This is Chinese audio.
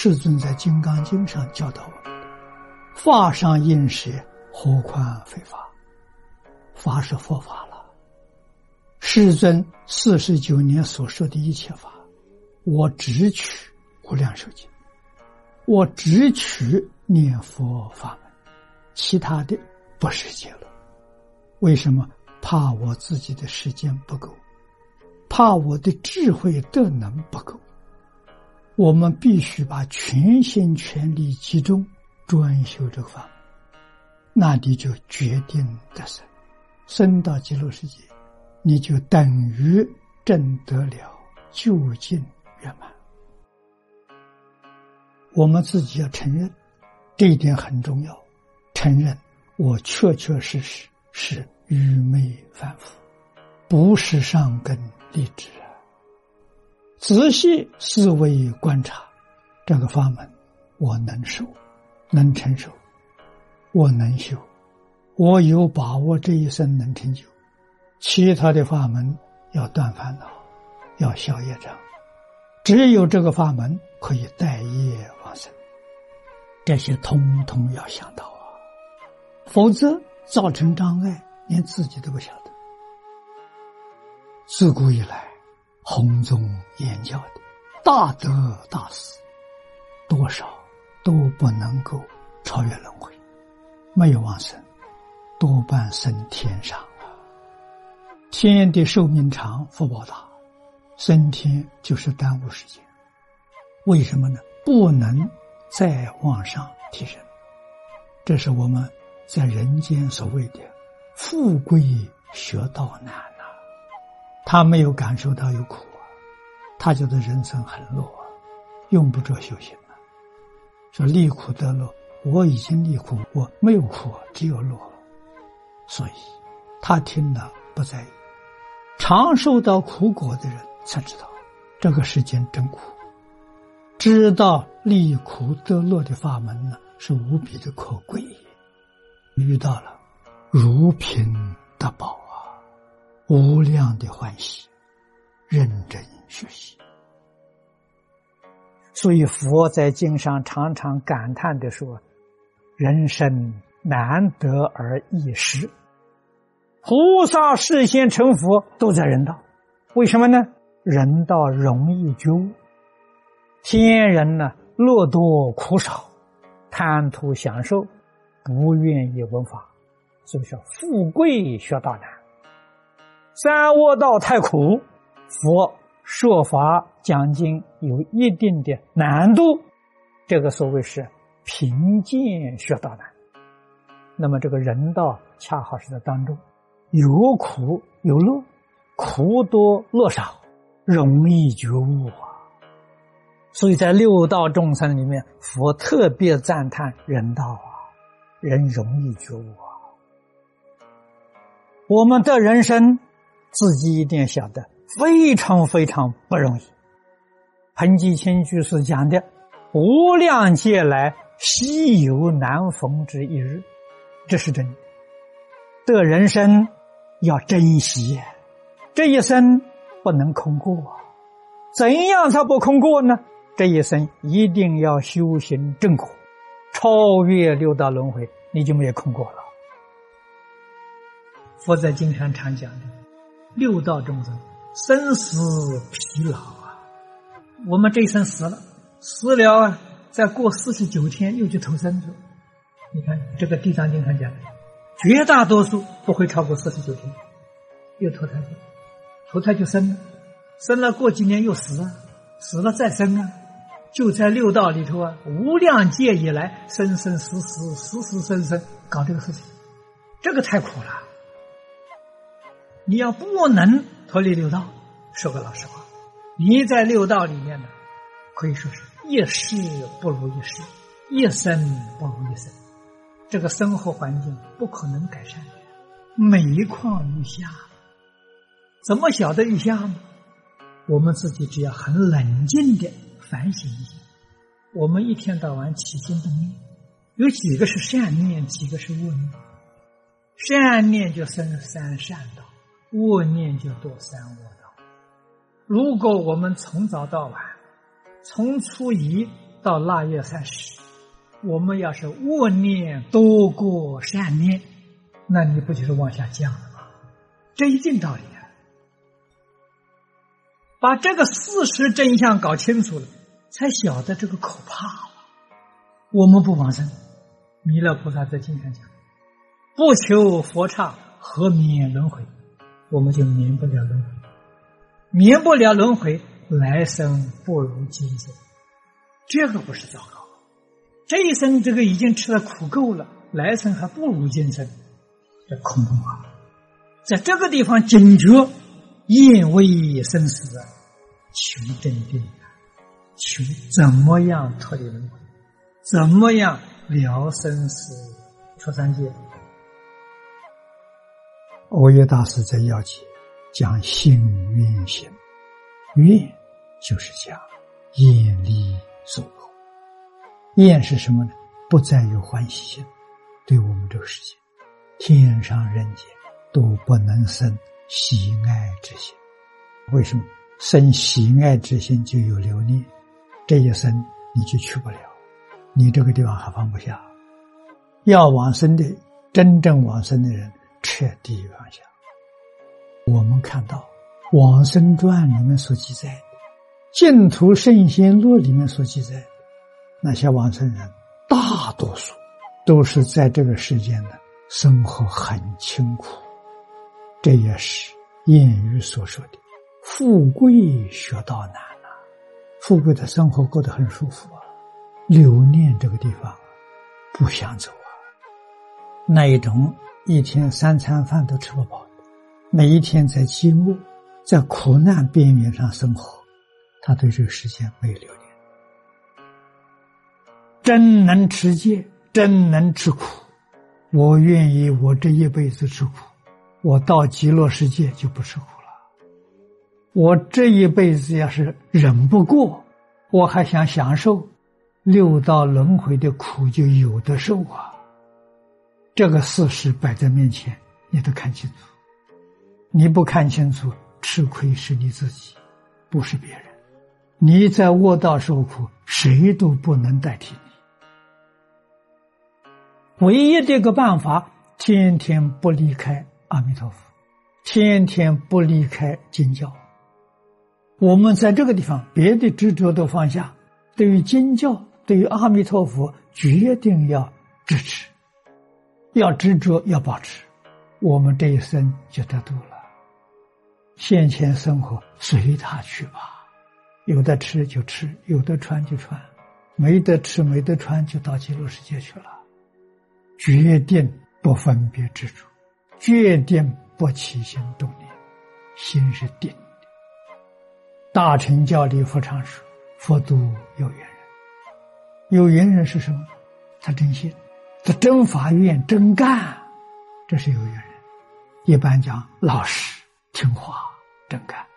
世尊在《金刚经》上教导我们的，法上应舍，何况非法？法是佛法了。世尊49年所说的一切法，我只取无量寿经，我只取念佛法门，其他的不是结论。为什么？怕我自己的时间不够，怕我的智慧德能不够。我们必须把全心全力集中专修这个法门，那你就决定得生，生到极乐世界，你就等于证得了究竟圆满。我们自己要承认，这一点很重要，承认我确确实实是愚昧凡夫，不是上根立志。仔细思维观察，这个法门我能受，能承受，我能修，我有把握这一生能成就。其他的法门要断烦恼，要消业障，只有这个法门可以带业往生，这些通通要想到啊，否则造成障碍，连自己都不晓得。自古以来弘宗言教的大德大士，多少都不能够超越轮回，没有往生，多半升天上了。天的寿命长，福报大，升天就是耽误时间。为什么呢？不能再往上提升。这是我们在人间所谓的富贵学道难啊。他没有感受到有苦啊，他觉得人生很乐啊，用不着修行了。说离苦得乐，我已经离苦，我没有苦，只有乐。所以他听了不在意，常受到苦果的人才知道这个世间真苦，知道离苦得乐的法门呢，是无比的可贵，遇到了如凭得宝啊，无量的欢喜，认真学习。所以佛在经上常常感叹地说，人生难得而易失，菩萨示现成佛都在人道。为什么呢？人道容易觉悟，天人呢乐多苦少，贪图享受，不愿意闻法，所以说富贵学道难，三恶道太苦，佛说法讲经有一定的难度，这个所谓是贫贱学道难。那么这个人道恰好是在当中，有苦有乐，苦多乐少，容易觉悟啊。所以在六道众生里面，佛特别赞叹人道啊，人容易觉悟啊。我们的人生自己一定晓得非常非常不容易。彭基清居士讲的，无量劫来稀有难逢之一日，这是真的。得人生要珍惜，这一生不能空过啊。怎样才不空过呢？这一生一定要修行正果，超越六道轮回，你就没有空过了。佛在经上常讲的，六道众生生死疲劳啊，我们这一生死了啊，再过49天又去投生去。你看这个地藏经上讲，绝大多数不会超过49天，又投胎去，投胎就生了，生了过几年又死了，死了再生啊，就在六道里头啊，无量劫以来生生死死，死死生生，搞这个事情，这个太苦了。你要不能脱离六道，说个老实话，你在六道里面呢，可以说是一世不如一世，一生不如一生，这个生活环境不可能改善的，每况愈下。怎么晓得愈下呢？我们自己只要很冷静的反省一下，我们一天到晚起心动念，有几个是善念，几个是恶念。善念就生三善道，恶念就堕三恶道。如果我们从早到晚，从初一到腊月30，我们要是恶念多过善念，那你不就是往下降了吗？这一定道理啊！把这个事实真相搞清楚了，才晓得这个可怕了。我们不往生，弥勒菩萨在经上讲，不求佛刹，何免轮回？我们就免不了轮回，免不了轮回，来生不如今生。这个不是糟糕，这一生这个已经吃的苦够了，来生还不如今生，这空洞啊！在这个地方警觉，厌为生死啊，求真定啊，求怎么样脱离轮回，怎么样了生死出三界。欧耶大师在要解讲信愿行，愿就是讲厌离所苦。厌是什么呢？不再有欢喜心，对我们这个世界，天上人间都不能生喜爱之心。为什么？生喜爱之心就有留念，这一生你就去不了，你这个地方还放不下。要往生的，真正往生的人彻底放下。我们看到往生传里面所记载的，净土圣贤录里面所记载的，那些往生人大多数都是在这个世间的生活很清苦。这也是谚语所说的富贵学道难啊。富贵的生活过得很舒服啊，留念这个地方不想走啊。那一种一天3餐饭都吃不饱的，每一天在寂寞在苦难边缘上生活，他对这个世界没有留恋。真能持戒，真能吃苦，我愿意我这一辈子吃苦，我到极乐世界就不吃苦了。我这一辈子要是忍不过，我还想享受六道轮回的苦，就有的受啊。这个事实摆在面前，你都看清楚。你不看清楚，吃亏是你自己，不是别人。你在卧道受苦，谁都不能代替你。唯一的一个办法，天天不离开阿弥陀佛，天天不离开经教。我们在这个地方别的执着都放下，对于经教，对于阿弥陀佛决定要支持，要执着，要保持，我们这一生就得度了。现前生活随他去吧，有的吃就吃，有的穿就穿，没得吃没得穿就到极乐世界去了。决定不分别执着，决定不起心动念，心是定的。大乘教里佛常说，佛度有缘人。有缘人是什么？他真心，他真发愿真干，这是有缘人。一般讲老实听话真干。